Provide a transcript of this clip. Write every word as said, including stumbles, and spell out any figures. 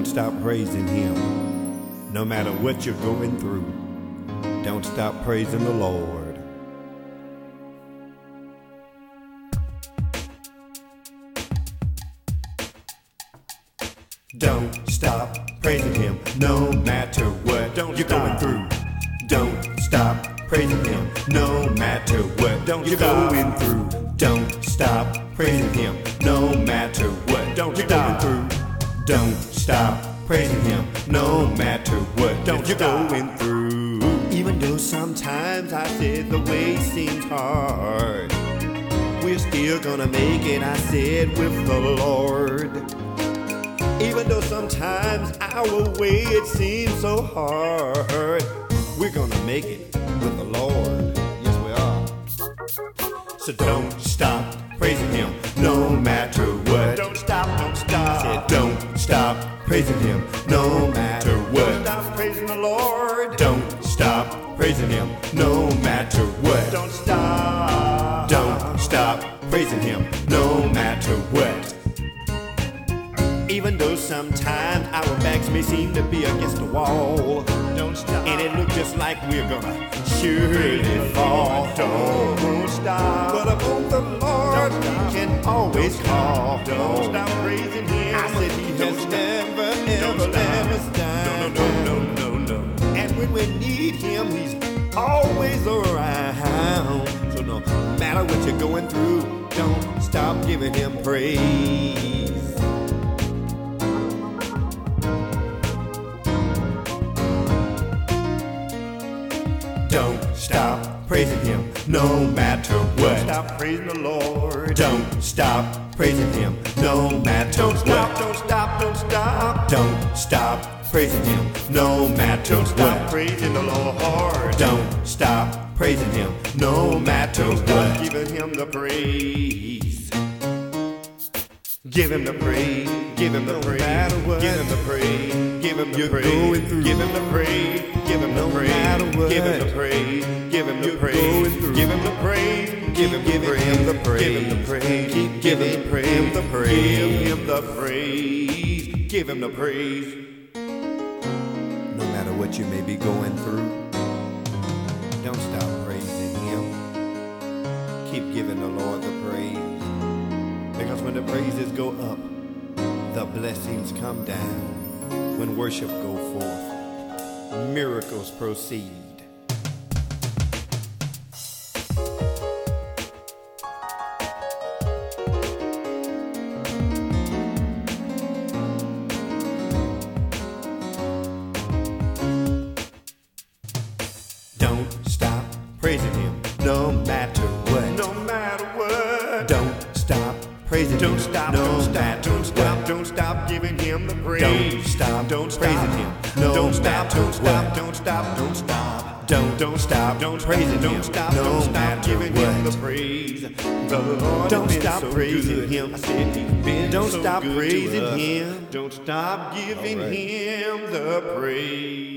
Don't stop praising him. No matter what you're going through, don't stop praising the Lord. Don't stop praising him no matter what don't you're stop. going through. Don't stop praising him no matter what don't you're stop. going through. Don't stop praising him no matter what don't you're stop. going through. Don't stop praising him no matter what don't you're stop. going through. Even though sometimes I said the way seems hard, we're still gonna make it, I said, with the Lord. Even though sometimes our way it seems so hard, we're gonna make it with the Lord. Yes, we are. So don't stop praising him no matter what. Don't stop, don't stop. I said don't stop praising him no matter what. Don't stop praising the Lord. Don't stop praising him no matter what. Don't stop. Don't stop praising him no matter what. Even though sometimes our backs may seem to be against the wall, don't stop. And it looks just like we're gonna surely fall. Don't stop. But upon the Lord we can always call. Don't stop praising him. I said he has never, ever let us down. No, no, no, no, no, no. And when we need him, he's always around. So no matter what you're going through, don't stop giving him praise. Don't stop praising him no matter what. Don't stop praising the Lord. Don't stop praising him no matter don't what. Stop, don't stop, don't stop. Don't stop praising him no matter don't what. Don't stop praising the Lord. Don't stop praising him no matter don't what. Stop giving him the praise. Give him the praise. Give him the praise. No matter what. Give him the praise. Give him the You're praise. Going through. Give him the praise. Give him the no praise. Matter what. Give him the praise. Give him the You're praise. Give him the praise. Give him the praise. The praise. Give him the praise. Keep giving the praise. The praise. Give him the praise. Give him the praise. No matter what you may be going through, don't stop praising him. Keep giving the Lord the praise. Because when the praises go up, the blessings come down. When worship go forth, miracles proceed. Don't stop praising him no matter what. No matter what. Don't stop praising don't him. Stop, no don't stop, don't stop, don't stop giving him the praise. Don't stop, don't praising him. No don't stop, don't stop, don't stop, don't stop. Don't don't stop, don't praising don't stop, no don't stop giving what. him the praise. The Lord don't stop so praising good. him. I said he's been don't so stop praising him. Don't stop giving right. him the praise.